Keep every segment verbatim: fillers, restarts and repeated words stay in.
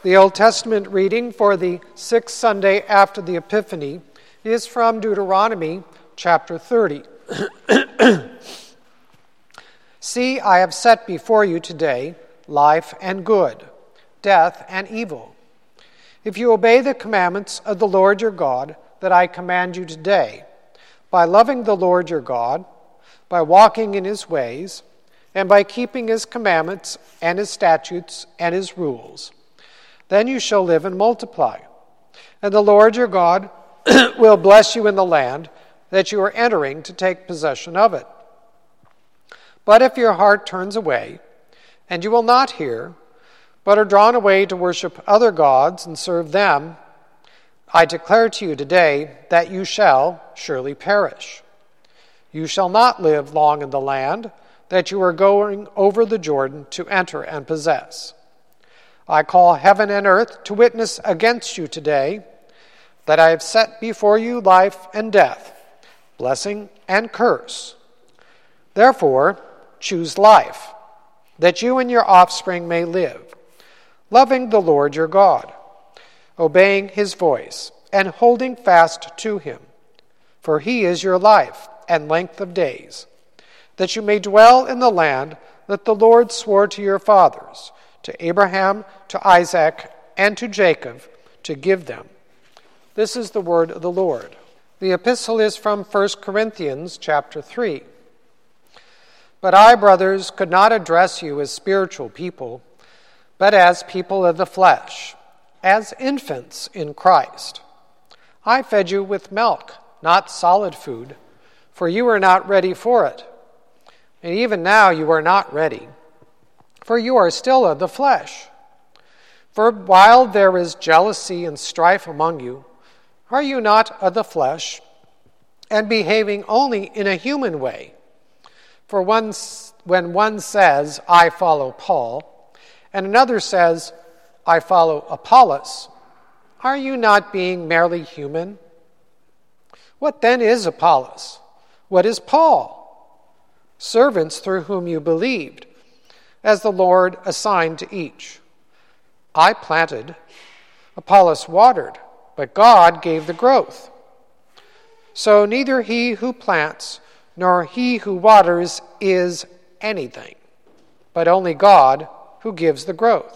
The Old Testament reading for the sixth Sunday after the Epiphany is from Deuteronomy chapter thirty. See, I have set before you today life and good, death and evil. If you obey the commandments of the Lord your God that I command you today, by loving the Lord your God, by walking in his ways, and by keeping his commandments and his statutes and his rules, then you shall live and multiply. And the Lord your God will bless you in the land that you are entering to take possession of it. But if your heart turns away, and you will not hear, but are drawn away to worship other gods and serve them, I declare to you today that you shall surely perish. You shall not live long in the land that you are going over the Jordan to enter and possess. I call heaven and earth to witness against you today that I have set before you life and death, blessing and curse. Therefore, choose life, that you and your offspring may live, loving the Lord your God, obeying his voice, and holding fast to him. For he is your life and length of days, that you may dwell in the land that the Lord swore to your fathers, to Abraham, to Isaac, and to Jacob, to give them. This is the word of the Lord. The epistle is from First Corinthians chapter three. But I, brothers, could not address you as spiritual people, but as people of the flesh, as infants in Christ. I fed you with milk, not solid food, for you were not ready for it. And even now you are not ready, for you are still of the flesh. For while there is jealousy and strife among you, are you not of the flesh, and behaving only in a human way? For one, when one says, I follow Paul, and another says, I follow Apollos, are you not being merely human? What then is Apollos? What is Paul? Servants through whom you believed, as the Lord assigned to each. I planted, Apollos watered, but God gave the growth. So neither he who plants nor he who waters is anything, but only God who gives the growth.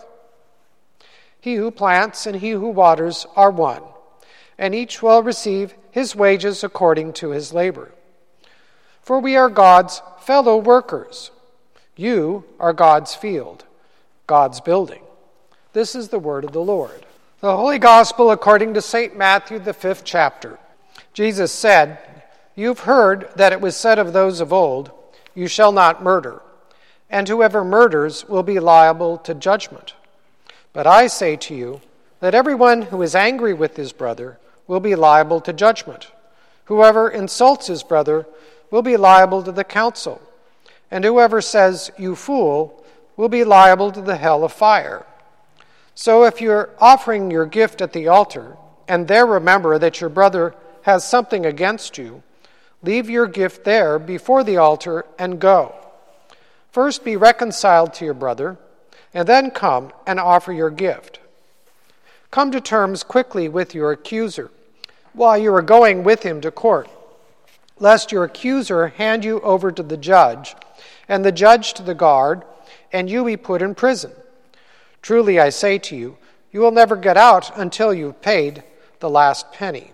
He who plants and he who waters are one, and each will receive his wages according to his labor. For we are God's fellow workers. You are God's field, God's building. This is the word of the Lord. The Holy Gospel according to Saint Matthew, the fifth chapter. Jesus said, You've heard that it was said of those of old, You shall not murder, and whoever murders will be liable to judgment. But I say to you that everyone who is angry with his brother will be liable to judgment. Whoever insults his brother will be liable to the council, and whoever says, You fool, will be liable to the hell of fire. So if you're offering your gift at the altar, and there remember that your brother has something against you, leave your gift there before the altar and go. First be reconciled to your brother, and then come and offer your gift. Come to terms quickly with your accuser, while you are going with him to court, lest your accuser hand you over to the judge, and the judge to the guard, and you be put in prison. Truly I say to you, you will never get out until you've paid the last penny.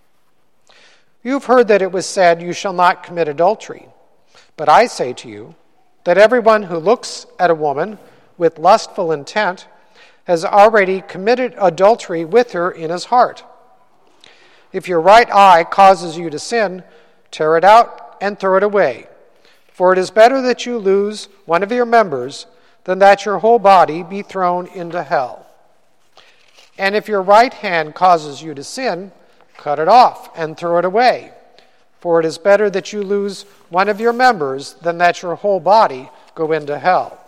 You've heard that it was said, You shall not commit adultery. But I say to you that everyone who looks at a woman with lustful intent has already committed adultery with her in his heart. If your right eye causes you to sin, tear it out and throw it away. For it is better that you lose one of your members than that your whole body be thrown into hell. And if your right hand causes you to sin, cut it off and throw it away. For it is better that you lose one of your members than that your whole body go into hell.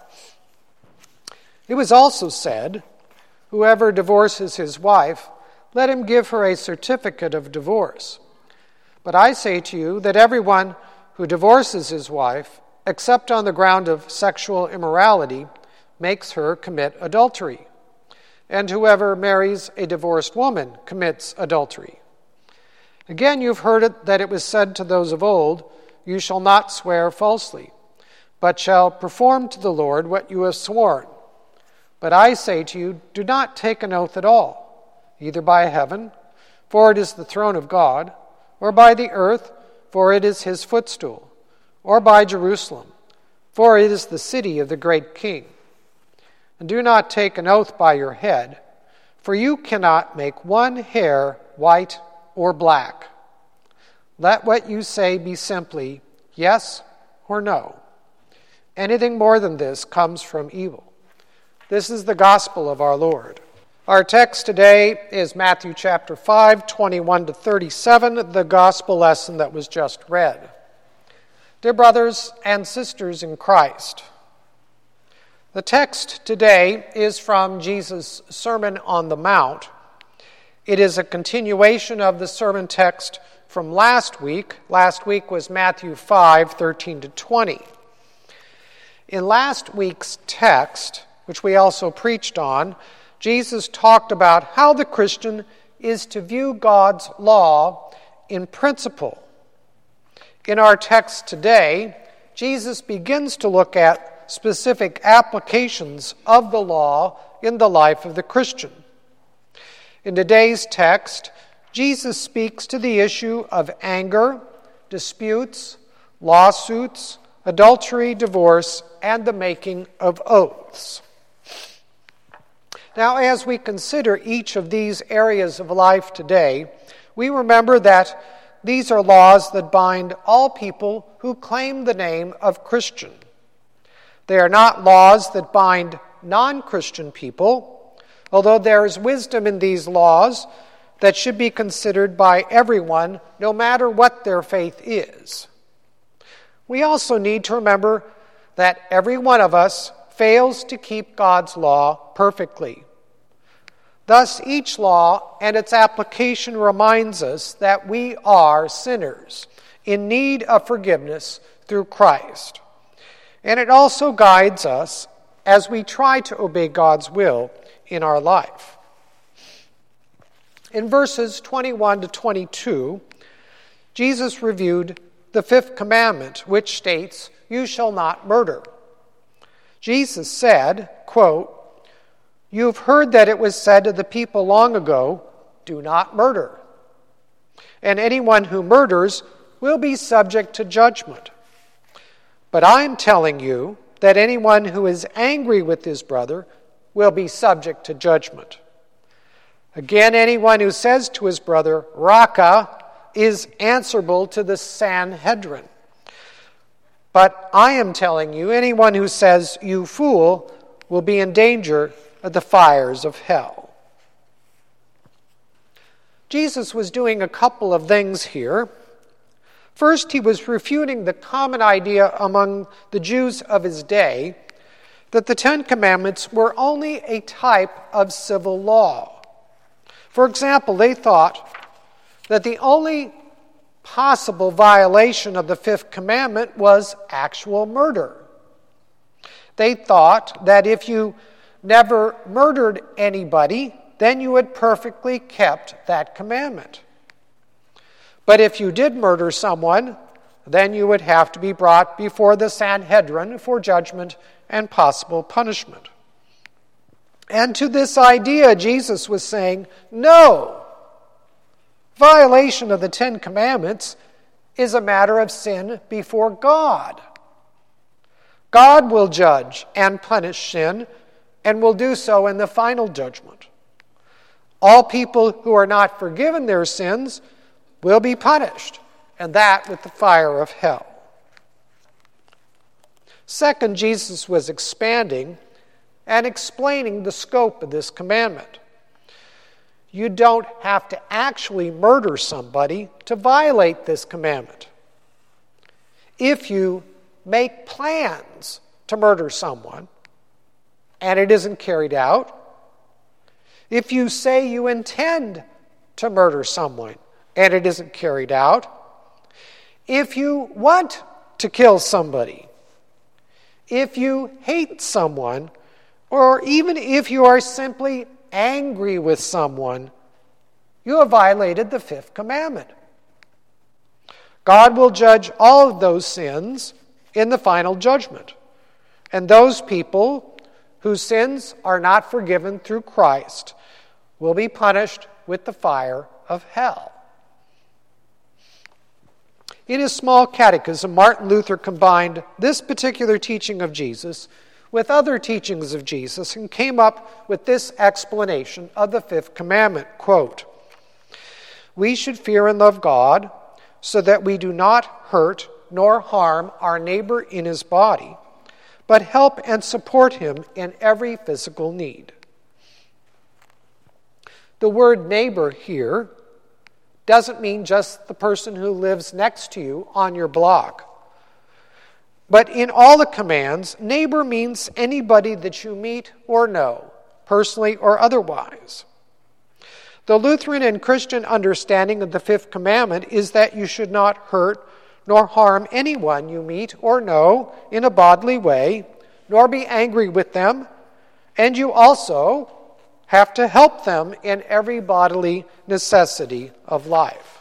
It was also said, Whoever divorces his wife, let him give her a certificate of divorce. But I say to you that everyone who divorces his wife, except on the ground of sexual immorality, makes her commit adultery. and whoever marries a divorced woman commits adultery. Again, you've heard it that it was said to those of old, you shall not swear falsely, but shall perform to the Lord what you have sworn. But I say to you, do not take an oath at all, either by heaven, for it is the throne of God, or by the earth, for it is his footstool, or by Jerusalem, for it is the city of the great king. And do not take an oath by your head, for you cannot make one hair white or black. Let what you say be simply yes or no. Anything more than this comes from evil. This is the gospel of our Lord. Our text today is Matthew chapter five, twenty-one to thirty-seven, the gospel lesson that was just read. Dear brothers and sisters in Christ, the text today is from Jesus' Sermon on the Mount. It is a continuation of the sermon text from last week. Last week was Matthew five, thirteen to twenty. In last week's text, which we also preached on, Jesus talked about how the Christian is to view God's law in principle. In our text today, Jesus begins to look at specific applications of the law in the life of the Christian. In today's text, Jesus speaks to the issue of anger, disputes, lawsuits, adultery, divorce, and the making of oaths. Now, as we consider each of these areas of life today, we remember that these are laws that bind all people who claim the name of Christian. They are not laws that bind non-Christian people, although there is wisdom in these laws that should be considered by everyone, no matter what their faith is. We also need to remember that every one of us fails to keep God's law perfectly. Thus, each law and its application reminds us that we are sinners in need of forgiveness through Christ. And it also guides us as we try to obey God's will in our life. In verses twenty-one to twenty-two, Jesus reviewed the fifth commandment, which states, "You shall not murder." Jesus said, quote, "You've heard that it was said to the people long ago, 'Do not murder.' And anyone who murders will be subject to judgment. But I'm telling you that anyone who is angry with his brother will be subject to judgment. Again, anyone who says to his brother, 'Raka,' is answerable to the Sanhedrin. But I am telling you, anyone who says, 'You fool,' will be in danger of the fires of hell." Jesus was doing a couple of things here. First, he was refuting the common idea among the Jews of his day that the Ten Commandments were only a type of civil law. For example, they thought that the only possible violation of the fifth commandment was actual murder. They thought that if you never murdered anybody, then you had perfectly kept that commandment. But if you did murder someone, then you would have to be brought before the Sanhedrin for judgment and possible punishment. And to this idea, Jesus was saying, no, violation of the Ten Commandments is a matter of sin before God. God will judge and punish sin, and will do so in the final judgment. All people who are not forgiven their sins will be punished, and that with the fire of hell. Second, Jesus was expanding and explaining the scope of this commandment. You don't have to actually murder somebody to violate this commandment. If you make plans to murder someone and it isn't carried out, if you say you intend to murder someone and it isn't carried out, if you want to kill somebody, if you hate someone, or even if you are simply angry with someone, you have violated the fifth commandment. God will judge all of those sins in the final judgment. And those people whose sins are not forgiven through Christ will be punished with the fire of hell. In his small catechism, Martin Luther combined this particular teaching of Jesus with other teachings of Jesus and came up with this explanation of the fifth commandment, quote, "We should fear and love God so that we do not hurt nor harm our neighbor in his body, but help and support him in every physical need." The word neighbor here doesn't mean just the person who lives next to you on your block. But in all the commands, neighbor means anybody that you meet or know, personally or otherwise. The Lutheran and Christian understanding of the fifth commandment is that you should not hurt nor harm anyone you meet or know in a bodily way, nor be angry with them, and you also have to help them in every bodily necessity of life.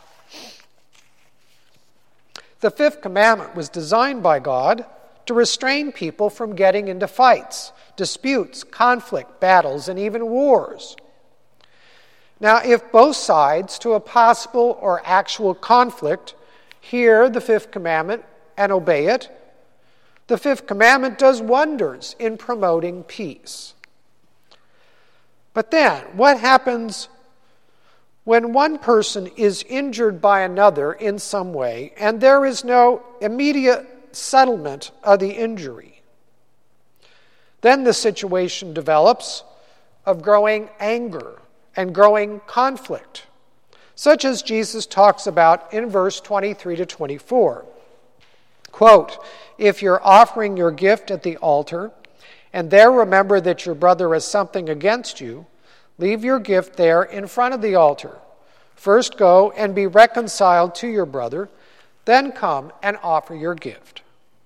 The fifth commandment was designed by God to restrain people from getting into fights, disputes, conflict, battles, and even wars. Now, if both sides to a possible or actual conflict hear the fifth commandment and obey it, the fifth commandment does wonders in promoting peace. But then, what happens when one person is injured by another in some way and there is no immediate settlement of the injury? Then the situation develops of growing anger and growing conflict, such as Jesus talks about in verse twenty-three to twenty-four. Quote, "If you're offering your gift at the altar, and there remember that your brother has something against you, leave your gift there in front of the altar. First go and be reconciled to your brother, then come and offer your gift."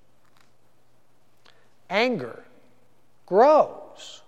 Anger grows.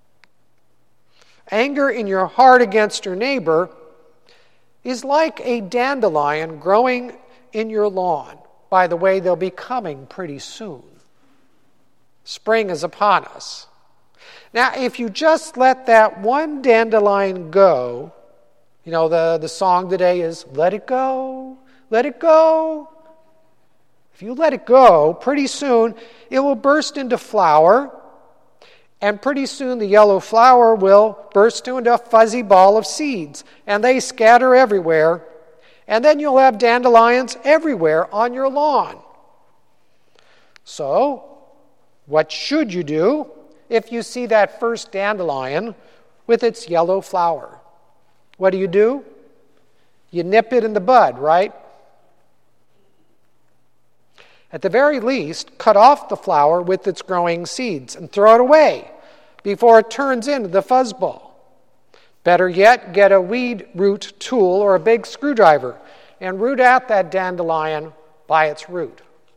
Anger in your heart against your neighbor is like a dandelion growing in your lawn. By the way, they'll be coming pretty soon. Spring is upon us. Now, if you just let that one dandelion go, you know, the, the song today is, "Let it go, let it go." If you let it go, pretty soon it will burst into flower, and pretty soon the yellow flower will burst into a fuzzy ball of seeds, and they scatter everywhere, and then you'll have dandelions everywhere on your lawn. So, what should you do if you see that first dandelion with its yellow flower? What do you do? You nip it in the bud, right? At the very least, cut off the flower with its growing seeds and throw it away before it turns into the fuzzball. Better yet, get a weed root tool or a big screwdriver and root out that dandelion by its root.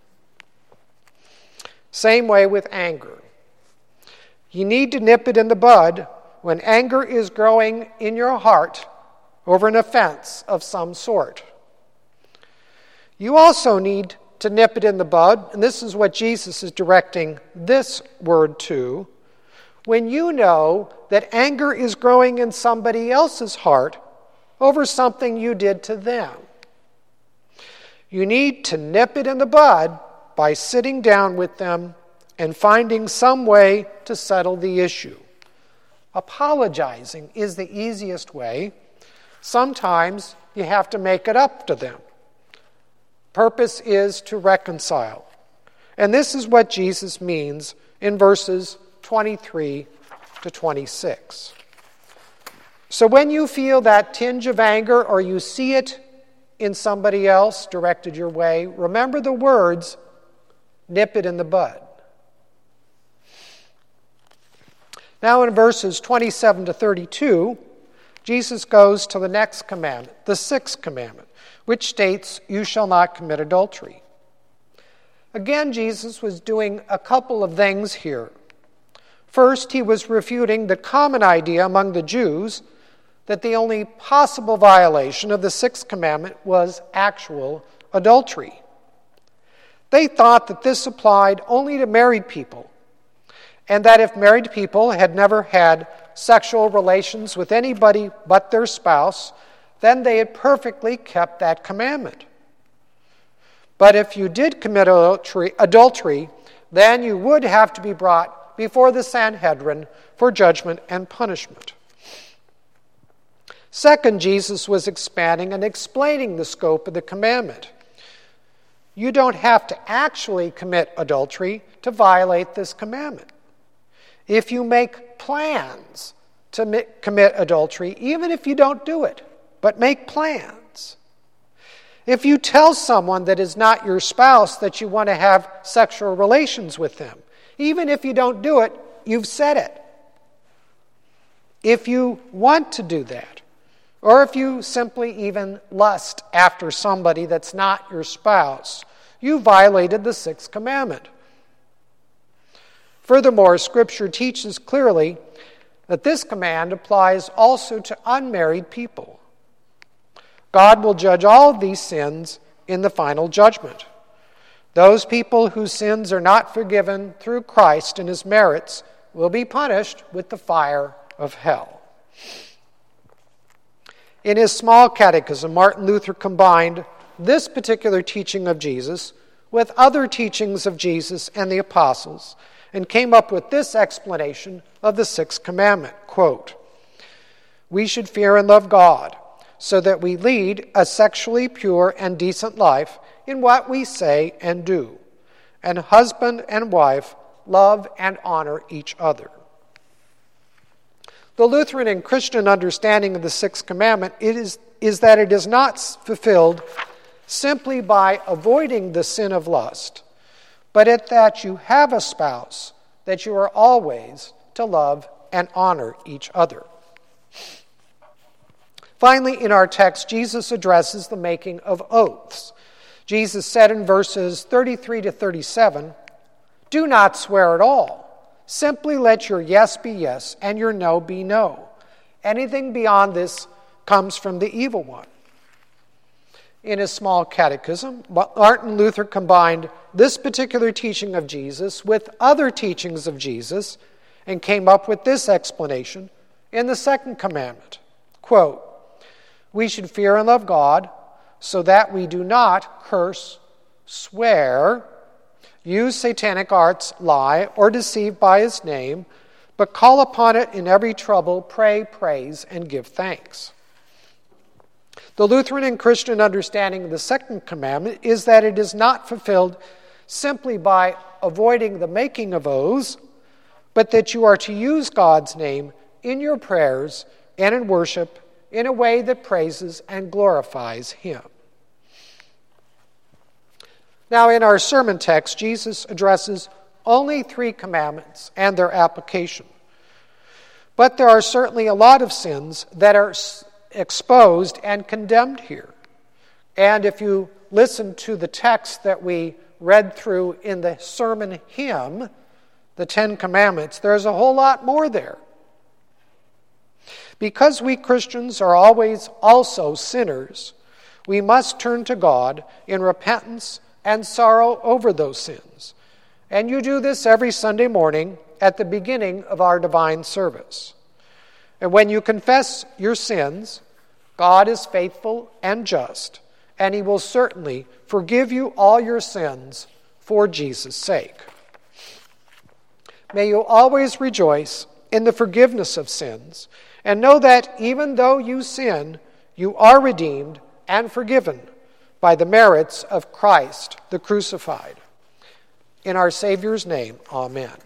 Same way with anger. You need to nip it in the bud when anger is growing in your heart over an offense of some sort. You also need to nip it in the bud, and this is what Jesus is directing this word to, when you know that anger is growing in somebody else's heart over something you did to them. You need to nip it in the bud by sitting down with them and finding some way to settle the issue. Apologizing is the easiest way. Sometimes you have to make it up to them. Purpose is to reconcile. And this is what Jesus means in verses twenty-three to twenty-six. So when you feel that tinge of anger or you see it in somebody else directed your way, remember the words, nip it in the bud. Now in verses twenty-seven to thirty-two, Jesus goes to the next commandment, the sixth commandment, which states, "You shall not commit adultery." Again, Jesus was doing a couple of things here. First, he was refuting the common idea among the Jews that the only possible violation of the sixth commandment was actual adultery. They thought that this applied only to married people, and that if married people had never had sexual relations with anybody but their spouse, then they had perfectly kept that commandment. But if you did commit adultery, adultery, then you would have to be brought before the Sanhedrin for judgment and punishment. Second, Jesus was expanding and explaining the scope of the commandment. You don't have to actually commit adultery to violate this commandment. If you make plans to commit adultery, even if you don't do it, but make plans. If you tell someone that is not your spouse that you want to have sexual relations with them, even if you don't do it, you've said it. If you want to do that, or if you simply even lust after somebody that's not your spouse, you violated the sixth commandment. Furthermore, Scripture teaches clearly that this command applies also to unmarried people. God will judge all of these sins in the final judgment. Those people whose sins are not forgiven through Christ and his merits will be punished with the fire of hell. In his small catechism, Martin Luther combined this particular teaching of Jesus with other teachings of Jesus and the apostles and came up with this explanation of the sixth commandment, quote, "We should fear and love God so that we lead a sexually pure and decent life in what we say and do, and husband and wife love and honor each other." The Lutheran and Christian understanding of the sixth commandment is, is that it is not fulfilled simply by avoiding the sin of lust, but it that you have a spouse, that you are always to love and honor each other. Finally, in our text, Jesus addresses the making of oaths. Jesus said in verses thirty-three to thirty-seven, "Do not swear at all. Simply let your yes be yes and your no be no. Anything beyond this comes from the evil one." In his small catechism, Martin Luther combined this particular teaching of Jesus with other teachings of Jesus and came up with this explanation in the second commandment. Quote, "We should fear and love God so that we do not curse, swear, use satanic arts, lie, or deceive by his name, but call upon it in every trouble, pray, praise, and give thanks." The Lutheran and Christian understanding of the second commandment is that it is not fulfilled simply by avoiding the making of oaths, but that you are to use God's name in your prayers and in worship in a way that praises and glorifies him. Now, in our sermon text, Jesus addresses only three commandments and their application. But there are certainly a lot of sins that are exposed and condemned here. And if you listen to the text that we read through in the sermon hymn, the Ten Commandments, there's a whole lot more there. Because we Christians are always also sinners, we must turn to God in repentance and sorrow over those sins. And you do this every Sunday morning at the beginning of our divine service. And when you confess your sins, God is faithful and just, and he will certainly forgive you all your sins for Jesus' sake. May you always rejoice in the forgiveness of sins, and know that even though you sin, you are redeemed and forgiven by the merits of Christ the crucified. In our Savior's name, amen.